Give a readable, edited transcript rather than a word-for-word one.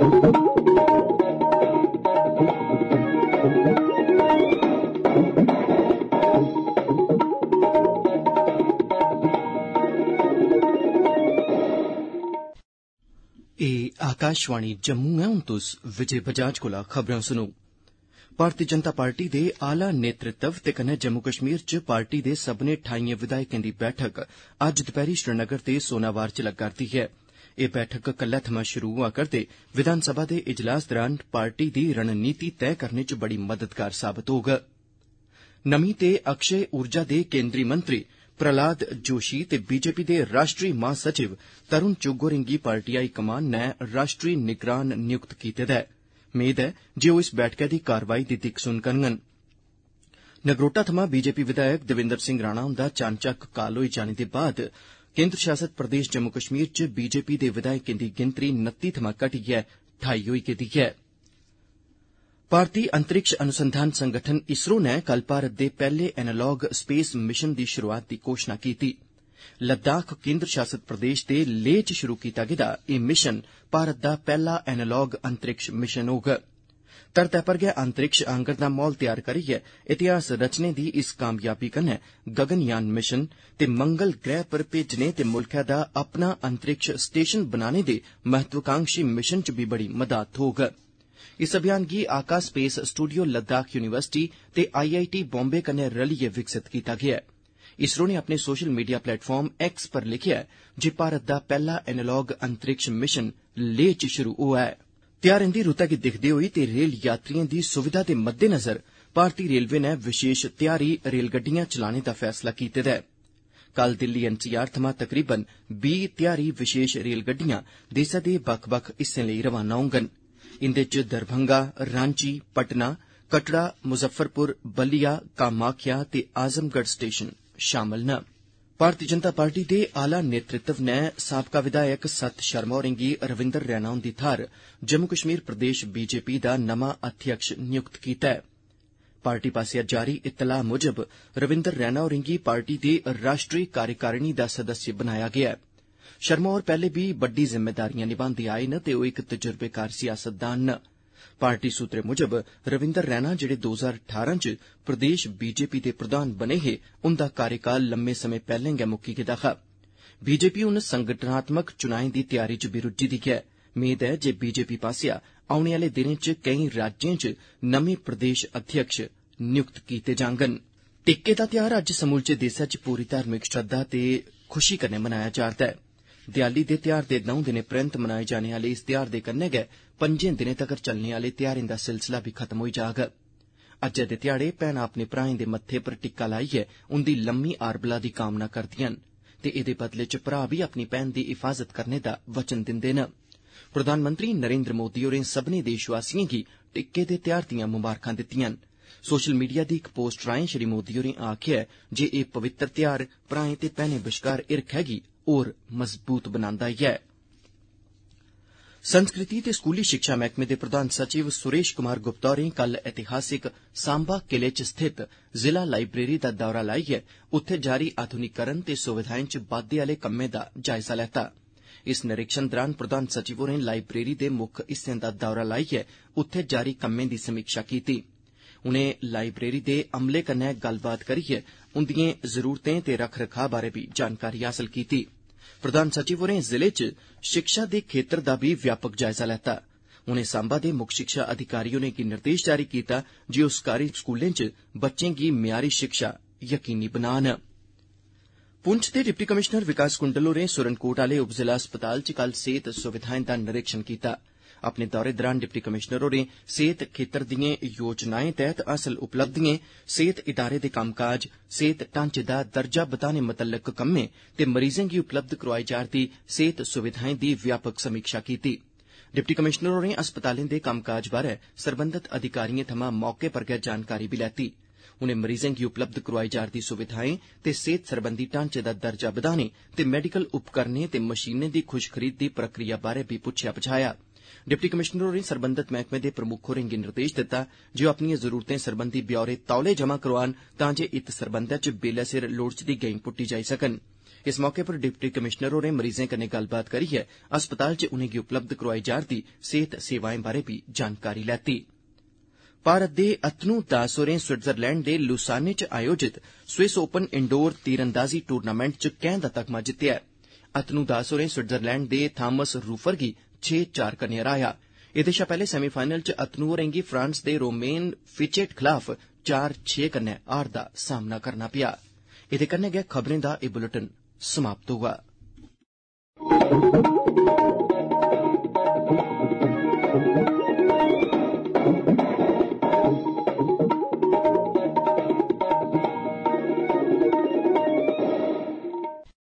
आकाशवाणी जम्मू है। हुण तुस विजय बजाज कोला खबरां सुनो। भारतीय जनता पार्टी दे आला नेतृत्व ते कन्नै जम्मू कश्मीर च पार्टी दे सब्बने 28 विधायकें दी बैठक अज्ज दपैहरी श्रीनगर ते सोनावार च लग्गा करदी ऐ। एह बैठक कल्लै थमां शुरू होआ करदे विधानसभा दे इजलास दौरान पार्टी दी रणनीति तय करने च बड़ी मददगार साबत होग। नमीं ते अक्षय ऊर्जा दे केन्द्री मंत्री प्रहलाद जोशी ते बीजेपी दे राष्ट्रीय महासचिव तरुण चुग होरें गी पार्टी हाई कमान नै राष्ट्रीय निगरान नियुक्त कीते दा ऐ। मेद ऐ जे ओह इस बैठका दी कारवाई दी दिक्ख सुन करङन। नगरोटा थमां बीजेपी विधायक देवेंद्र सिंह राणा हुंदा चानचक्क काल होई जाने दे बाद केन्द्र शासित प्रदेश जम्मू कश्मीर च बीजेपी दे विधायकें दी गिनतरी 29 थमां घटियै 28 होई गेदी ऐ। भारतीय अंतरिक्ष अनुसंधान संगठन इसरो नै कल भारत दे पैहले एनालॉग स्पेस मिशन दी शुरूआत दी घोषणा कीती। लद्दाख केन्द्र शासित प्रदेश दे लेह च शुरू कीता गेदा एह मिशन भारत दा पैहला एनालॉग अंतरिक्ष मिशन होग। धरतै पर गै अंतरिक्ष आंगर दा माहौल तैयार करियै इतिहास रचने दी इस कामयाबी कन्नै गगनयान मिशन ते मंगल ग्रह पर भेजने ते मुल्खै दा अपना अंतरिक्ष स्टेशन बनाने दे महत्वाकांक्षी मिशन च बी बड़ी मदाद थ्होग। इस अभियान गी आका स्पेस स्टूडियो लद्दाख यूनिवर्सिटी ते IIT बॉम्बे कन्नै रलियै विकसित कीता गेआ ऐ। इसरो नै अपने सोशल मीडिया प्लेटफार्म X पर लिखेआ जे भारत दा पैहला एनालॉग अंतरिक्ष मिशन लेह च शुरू होआ ऐ। त्योहारें दी रुतै गी दिक्खदे होई ते रेल यात्रिएं दी सुविधा दे मद्देनजर भारतीय रेलवे नै विशेष त्यारी रेलगड्डियां चलाने दा फैसला कीते दा ऐ। कल दिल्ली NCR थमां तकरीबन 20 त्यारी विशेष रेलगड्डियां देसै दे बक्ख-बक्ख हिस्सें लेई रवाना होंगन। इंदे च दरभंगा, रांची, पटना, कटड़ा, मुजफ्फरपुर, बलिया, कामाख्या ते आजमगढ़ स्टेशन शामल न। भारतीय जनता पार्टी दे आला नेतृत्व नै साबका विधायक सत शर्मा होरें गी रविंदर रैना हुंदी थाहर जम्मू कश्मीर प्रदेश बीजेपी दा नमां अध्यक्ष नियुक्त कीता ऐ। पार्टी पास्सेआ जारी इत्तलाह मुजब रविंदर रैना होरें गी पार्टी दे राष्ट्रीय कार्यकारिणी दा सदस्य बनाया गेआ ऐ। शर्मा होर पैहले बी बड्डी जिम्मेदारियां निभांदे आए न ते ओह इक तजुर्बेकार सियासतदान न। पार्टी सूत्रें मुजब रविंदर रैना जेहड़े 2018 च प्रदेश बीजेपी दे प्रधान बने हे उंदा कार्यकाल लम्मे समें पैहले गै मुक्की गेदा हा। बीजेपी हुन संगठनात्मक चुनाएं दी तैयारी च बी रुज्झी दी ऐ। मेद ऐ जे बीजेपी पास्सेआ औने आले दिनें च केई राज्यें च नमें प्रदेश अध्यक्ष नियुक्त कीते जाङन। टिक्के दा त्यौहार अज्ज समूलचे देसै च पूरी धार्मिक श्रद्धा ते खुशी कन्नै मनाया जा'रदा ऐ। दियाली दे त्यौहार दे 9 दिनें परैंत मनाए जाने आले इस त्यौहार दे कन्नै गै 5 दिनें तगर चलने आले त्यौहारें दा सिलसिला बी खत्म होई जाग। अज्जै दे ध्याड़े भैणां अपने भ्राएं दे मत्थे पर टिक्का लाइयै उंदी लम्मी आरबला दी कामना करदियां न ते एदे बदले च भ्रा बी अपनी भैन दी हिफाजत करने दा वचन दिंदे न। प्रधानमंत्री नरेंद्र मोदी होरें सब्भनें देशवासिएं गी टिक्के दे त्यौहार दियां मुबारखां दित्तियां न। सोशल मीडिया दी इक पोस्ट राएं श्री मोदी होरें आखेआ जे एह पवित्र त्यौहार भ्राएं ते भैनें बश्कार हिरखै गी होर मजबूत बनांदा ऐ। संस्कृति ते स्कूली शिक्षा मैह्कमे दे प्रधान सचिव सुरेश कुमार गुप्ता होरें कल ऐतिहासिक सांबा किले च स्थित जिला लाइब्रेरी दा दौरा लाइयै उत्थे जारी आधुनिकीकरण ते सुविधाएं च बाद्दे आले कम्में दा जायजा लैता। इस निरीक्षण दौरान प्रधान सचिव होरें लाइब्रेरी दे मुक्ख हिस्सें दा दौरा लाइयै उत्थे जारी कम्में दी समीक्षा कीती। उनें लाइब्रेरी दे अमले कन्नै गल्लबात करियै उंदिएं जरूरतें ते रख रखाव बारै बी जानकारी हासल कीती। प्रधान सचिव होरें जिले च शिक्षा दे खेतर दा बी व्यापक जायजा लैता। उनें सांबा दे मुक्ख शिक्षा अधिकारी होरें गी निर्देश जारी कीता जे ओह सरकारी स्कूलें च बच्चें गी म्यारी शिक्षा यकीनी बनान। पुंछ दे डिप्टी कमिशनर विकास कुंडल होरें सुरनकोट आले उप जिला अस्पताल च कल सेहत सुविधाएं दा निरीक्षण कीता। अपने दौरे दौरान डिप्टी कमिशनर होरें सेहत खेतर दिएं योजनाएं तैहत हासल उपलब्धिएं, सेहत इदारे दे कम्मकाज, सेहत ढांचे दा दर्जा बधाने मतल्लक कम्में ते मरीजें गी उपलब्ध करोआई जा'रदी सेहत सुविधाएं दी व्यापक समीक्षा कीती। डिप्टी कमिशनर होरें अस्पतालें दे कम्मकाज बारै सरबंधत अधिकारिएं थमां मौके पर गै जानकारी बी लैती। उनें मरीजें गी उपलब्ध करोआई जा'रदी सुविधाएं ते सेहत सरबंधी ढांचे दा दर्जा बधाने ते मैडिकल उपकरणें ते मशीनें दी खुश खरीद दी प्रक्रिया बारै बी पुच्छेआ पछाया। डिप्टी कमिशनर होरें सरबंधत मैह्कमे दे प्रमुख होरें गी निर्देश दित्ता जे ओह अपनिएं जरूरतें सरबंधी ब्यौरे तौले जमा करोआन तां जे इत सरबंधै च बेल्लै सिर लोड़चदी गैंई पुट्टी जाई सकन। इस मौके पर डिप्टी कमिशनर होरें मरीजें कन्नै गल्लबात करियै अस्पताल च उनेंगी उपलब्ध करोआई जा'रदी सेहत सेवाएं बारै बी जानकारी लैती। भारत दे अतनु दास होरें स्विट्जरलैंड दे लुसाने च आयोजित स्विस ओपन इंडोर तीरंदाजी टूर्नामेंट च कैंह दा तगमा जित्तेआ ऐ। अतनु दास होरें स्विट्जरलैंड दे थामस रूफर गी 6-4 कन्नै हराया। एह्दे शा पैह्ले सेमीफाइनल च अतनु होरें गी फ्रांस दे रोमेन फिचेट खलाफ 4-6 कन्नै हार दा सामना करना पेआ। एह्दे कन्नै गै खबरें दा एह् बुलेटिन समाप्त होआ।